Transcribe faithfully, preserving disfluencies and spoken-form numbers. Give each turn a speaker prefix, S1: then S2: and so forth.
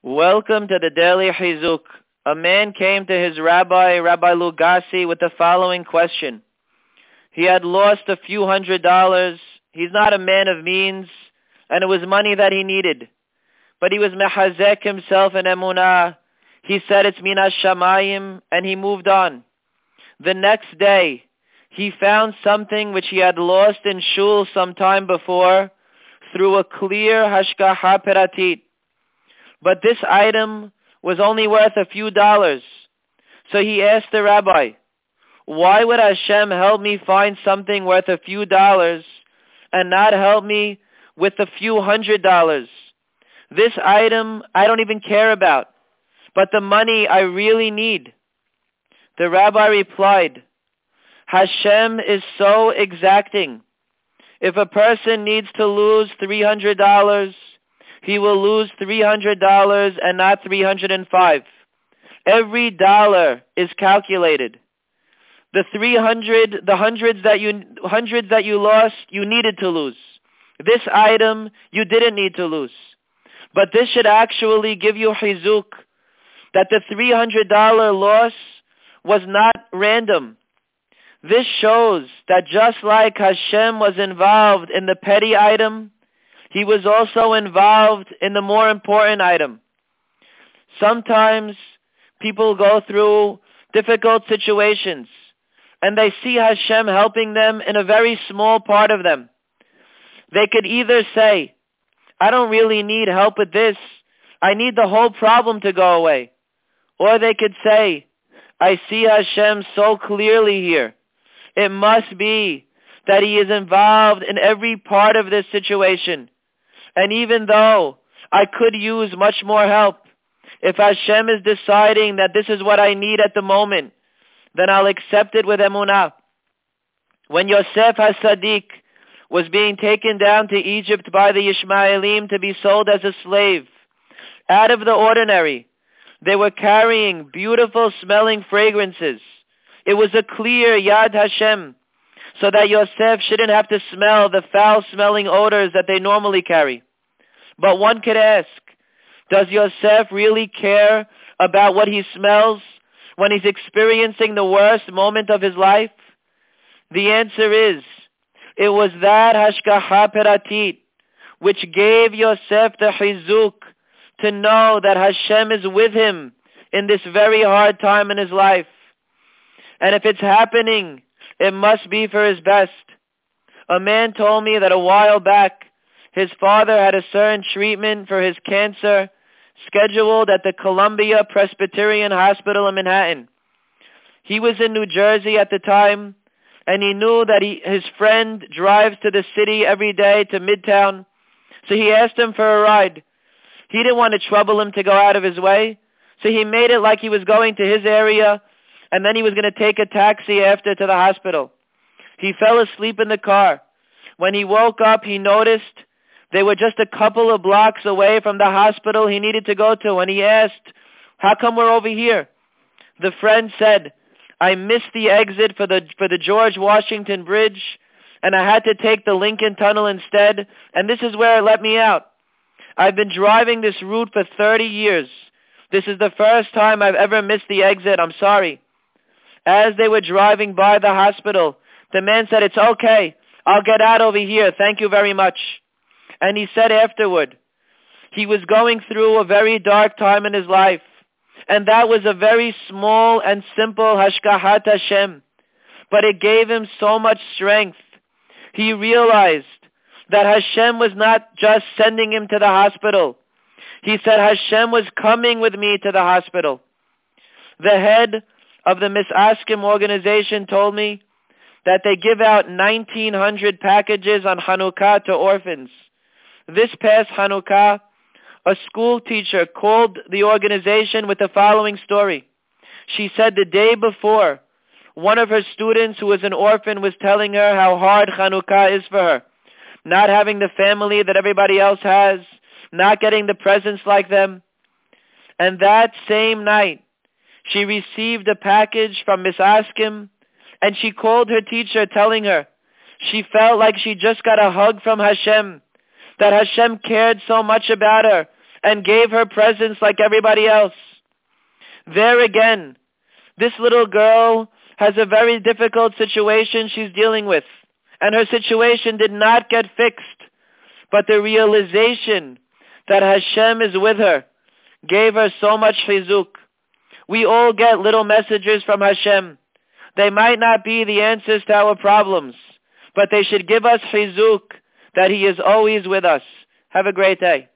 S1: Welcome to the Daily Chizuk. A man came to his rabbi, Rabbi Lugasi, with the following question. He had lost a few hundred dollars. He's not a man of means, and it was money that he needed. But he was mehazek himself in emunah. He said it's minas shamayim, and he moved on. The next day, he found something which he had lost in shul some time before through a clear hashgacha peratit. But this item was only worth a few dollars. So he asked the rabbi, why would Hashem help me find something worth a few dollars and not help me with a few hundred dollars? This item I don't even care about, but the money I really need. The rabbi replied, Hashem is so exacting. If a person needs to lose three hundred dollars, he will lose three hundred dollars and not three hundred five. Every dollar is calculated. The three hundred, the hundreds that you hundreds that you lost, you needed to lose. This item you didn't need to lose. But this should actually give you chizuk that the three hundred dollars loss was not random. This shows that just like Hashem was involved in the petty item, He was also involved in the more important item. Sometimes people go through difficult situations and they see Hashem helping them in a very small part of them. They could either say, I don't really need help with this. I need the whole problem to go away. Or they could say, I see Hashem so clearly here. It must be that He is involved in every part of this situation. And even though I could use much more help, if Hashem is deciding that this is what I need at the moment, then I'll accept it with emunah. When Yosef HaSadiq was being taken down to Egypt by the Ishmaelim to be sold as a slave, out of the ordinary, they were carrying beautiful smelling fragrances. It was a clear Yad Hashem, so that Yosef shouldn't have to smell the foul-smelling odors that they normally carry. But one could ask, does Yosef really care about what he smells when he's experiencing the worst moment of his life? The answer is, it was that hashgacha peratit which gave Yosef the chizuk to know that Hashem is with him in this very hard time in his life. And if it's happening, it must be for his best. A man told me that a while back, his father had a certain treatment for his cancer scheduled at the Columbia Presbyterian Hospital in Manhattan. He was in New Jersey at the time, and he knew that he, his friend drives to the city every day to Midtown, so he asked him for a ride. He didn't want to trouble him to go out of his way, so he made it like he was going to his area, and then he was going to take a taxi after to the hospital. He fell asleep in the car. When he woke up, he noticed they were just a couple of blocks away from the hospital he needed to go to, and he asked, how come we're over here? The friend said, I missed the exit for the for the George Washington Bridge, and I had to take the Lincoln Tunnel instead, and this is where it let me out. I've been driving this route for thirty years. This is the first time I've ever missed the exit. I'm sorry. As they were driving by the hospital, the man said, it's okay. I'll get out over here. Thank you very much. And he said afterward, he was going through a very dark time in his life. And that was a very small and simple hashgahat Hashem. But it gave him so much strength. He realized that Hashem was not just sending him to the hospital. He said, Hashem was coming with me to the hospital. The head of the Misaskim organization told me that they give out nineteen hundred packages on Hanukkah to orphans. This past Hanukkah, a school teacher called the organization with the following story. She said the day before, one of her students who was an orphan was telling her how hard Hanukkah is for her. Not having the family that everybody else has, not getting the presents like them. And that same night, she received a package from Miss Askim, and she called her teacher telling her she felt like she just got a hug from Hashem, that Hashem cared so much about her, and gave her presents like everybody else. There again, this little girl has a very difficult situation she's dealing with, and her situation did not get fixed, but the realization that Hashem is with her gave her so much chizuk. We all get little messages from Hashem. They might not be the answers to our problems, but they should give us chizuk that He is always with us. Have a great day.